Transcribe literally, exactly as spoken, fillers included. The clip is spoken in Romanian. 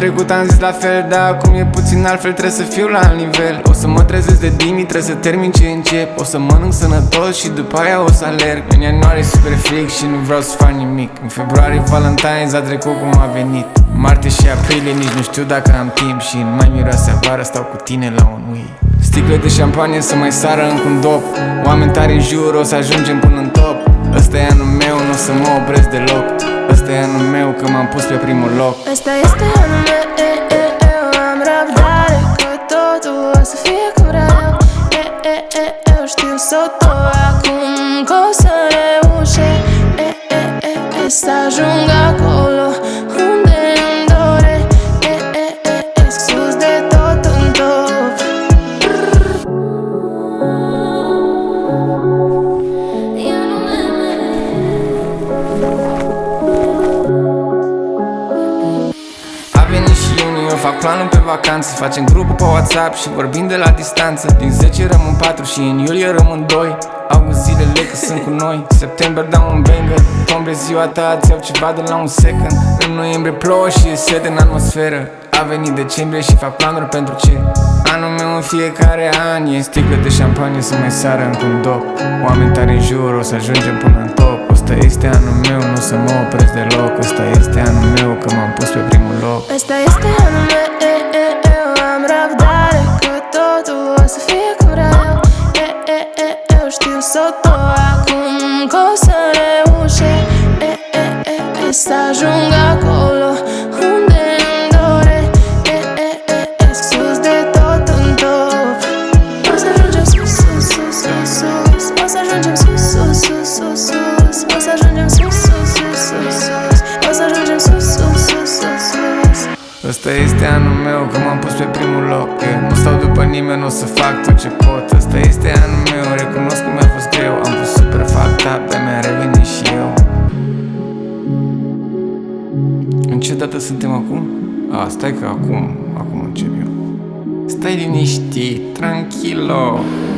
trecut am zis la fel, dar acum e puțin altfel, trebuie să fiu la alt nivel. O să mă trezesc de dimi, trebuie să termin ce încep. O să mănânc sănătos și după aia o să alerg. În ianuarie e super fric și nu vreau să fac nimic. În februarie Valentine's a trecut cum a venit. Martie și aprilie nici nu știu dacă am timp. Și în mai miroase a vară, stau cu tine la un ui. Sticle de șampanie să mai sară încă un dop. Oameni tari în jur, o să ajungem până în top. Ăsta e anul meu, nu o să mă opresc deloc. Ăsta e anul meu, că m-am pus pe primul loc. Ăsta este anul meu, e, e, eu am răbdare, că totul o să fie cum vreau eu. E, e, e, eu știu să o dau acum, că o să reușesc. E, e, e, e, să ajung acolo unde îmi doresc. E, e, e, e, sus de tot în top. A venit și iunie, eu fac planul pe vacanță. Facem grupul pe WhatsApp și vorbim de la distanță. Din zece rămân patru și în iulie rămân doi. August zilele că sunt cu noi. September dau un banger. Octombrie ziua ta, îți iau ceva de la un second. În noiembrie plouă și e sete în atmosferă. A venit decembrie și fac planuri pentru ce anul meu în fiecare an e sticle de șampanie să mai sară încă un dop. Oameni tari în jur, o să ajungem până în top. Ăsta este anul meu, nu o să mă opresc deloc. Ăsta este anul meu, că m-am pus pe primul loc. Ăsta este anul meu, e, e, eu am răbdare, că totul o să fie cum vreau eu. E, e, e, eu știu să o dau acum, că o să reușesc. E, e, e, e, să ajung acolo unde îmi doresc. E, e, e, e, sus de tot în top. O să ajungem sus, sus, sus, sus, sus. O să ajungem sus, sus, sus, sus, sus. O să ajungem sus, sus, sus, sus, sus. O să ajungem sus, sus, sus, sus, sus. Ăsta este anul meu, că m-am pus pe primul loc. Eu nu stau după nimeni, o să fac tot ce pot. Ăsta este anul meu, recunosc că mi-a fost greu. Am fost super fucked up, dar mi-a revenit și eu. În ce dată suntem acum? A, stai că acum, acum încep eu. Stai liniștit, tranquilo.